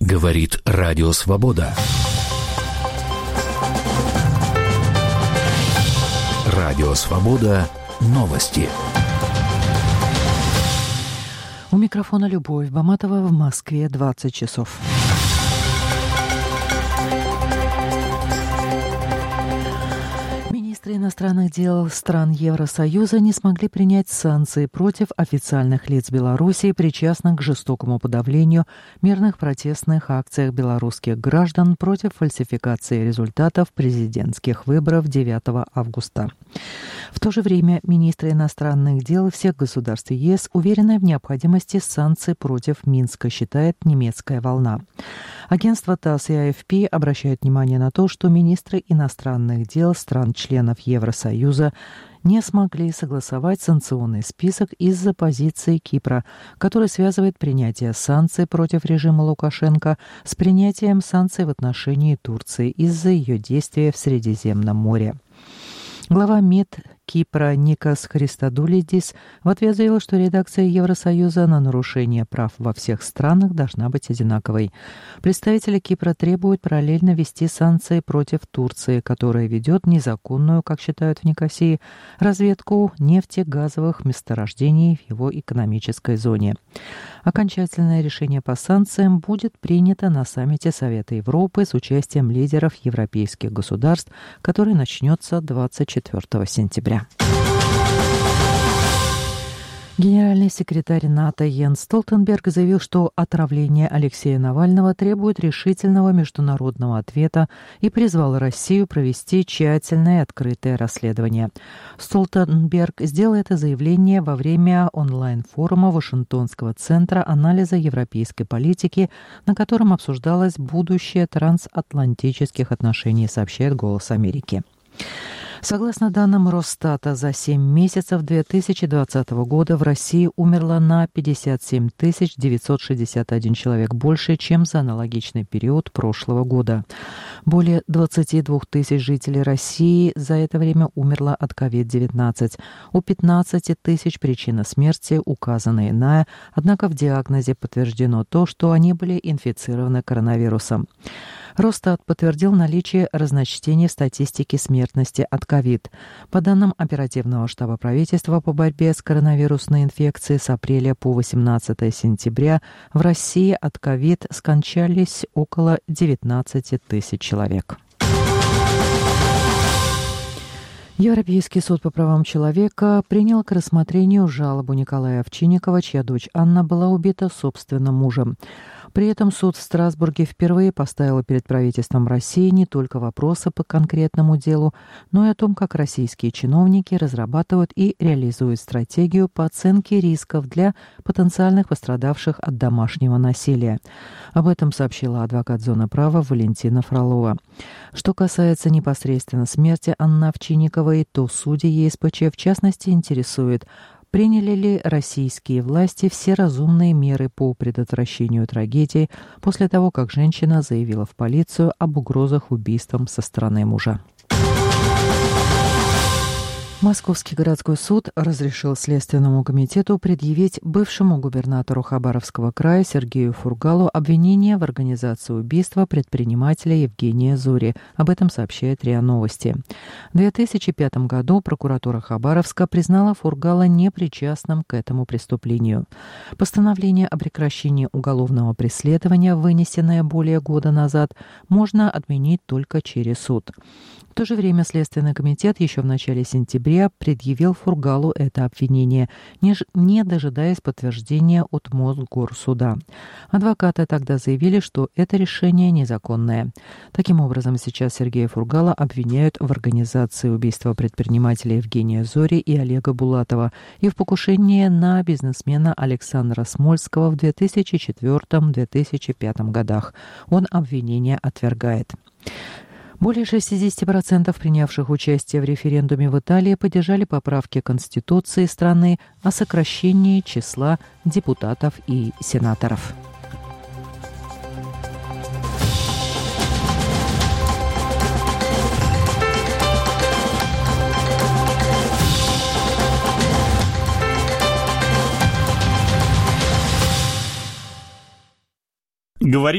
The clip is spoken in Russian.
Говорит Радио Свобода. Радио Свобода. Новости. У микрофона Любовь Баматова, в Москве 20 часов. Министры иностранных дел стран Евросоюза не смогли принять санкции против официальных лиц Белоруссии, причастных к жестокому подавлению мирных протестных акциях белорусских граждан против фальсификации результатов президентских выборов 9 августа. В то же время министры иностранных дел всех государств ЕС уверены в необходимости санкций против Минска, считает немецкая волна. Агентство ТАСС и АФП обращают внимание на то, что министры иностранных дел стран-членов Евросоюза не смогли согласовать санкционный список из-за позиции Кипра, который связывает принятие санкций против режима Лукашенко с принятием санкций в отношении Турции из-за ее действия в Средиземном море. Глава МИД Кипра Никос Христодулидис в ответ заявил, что реакция Евросоюза на нарушение прав во всех странах должна быть одинаковой. Представители Кипра требуют параллельно ввести санкции против Турции, которая ведет незаконную, как считают в Никосии, разведку нефтегазовых месторождений в его экономической зоне. Окончательное решение по санкциям будет принято на саммите Совета Европы с участием лидеров европейских государств, который начнется 24 сентября. Генеральный секретарь НАТО Йенс Столтенберг заявил, что отравление Алексея Навального требует решительного международного ответа и призвал Россию провести тщательное и открытое расследование. Столтенберг сделал это заявление во время онлайн-форума Вашингтонского центра анализа европейской политики, на котором обсуждалось будущее трансатлантических отношений, сообщает «Голос Америки». Согласно данным Росстата, за 7 месяцев 2020 года в России умерло на 57 961 человек больше, чем за аналогичный период прошлого года. Более 22 тысяч жителей России за это время умерло от COVID-19. У 15 тысяч причина смерти указана иная, однако в диагнозе подтверждено то, что они были инфицированы коронавирусом. Росстат подтвердил наличие разночтений в статистике смертности от ковид. По данным оперативного штаба правительства по борьбе с коронавирусной инфекцией с апреля по 18 сентября в России от ковид скончались около 19 тысяч человек. Европейский суд по правам человека принял к рассмотрению жалобу Николая Овчинникова, чья дочь Анна была убита собственным мужем. При этом суд в Страсбурге впервые поставил перед правительством России не только вопросы по конкретному делу, но и о том, как российские чиновники разрабатывают и реализуют стратегию по оценке рисков для потенциальных пострадавших от домашнего насилия. Об этом сообщила адвокат зоны права Валентина Фролова. Что касается непосредственно смерти Анны Овчинниковой, то судьи ЕСПЧ в частности интересует, приняли ли российские власти все разумные меры по предотвращению трагедии после того, как женщина заявила в полицию об угрозах убийством со стороны мужа. Московский городской суд разрешил Следственному комитету предъявить бывшему губернатору Хабаровского края Сергею Фургалу обвинение в организации убийства предпринимателя Евгения Зори. Об этом сообщает РИА Новости. В 2005 году прокуратура Хабаровска признала Фургала непричастным к этому преступлению. Постановление о прекращении уголовного преследования, вынесенное более года назад, можно отменить только через суд. В то же время Следственный комитет еще в начале сентября предъявил Фургалу это обвинение, не дожидаясь подтверждения от Мосгорсуда. Адвокаты тогда заявили, что это решение незаконное. Таким образом, сейчас Сергея Фургала обвиняют в организации убийства предпринимателя Евгения Зори и Олега Булатова и в покушении на бизнесмена Александра Смольского в 2004-2005 годах. Он обвинение отвергает. Более 60% принявших участие в референдуме в Италии поддержали поправки Конституции страны о сокращении числа депутатов и сенаторов.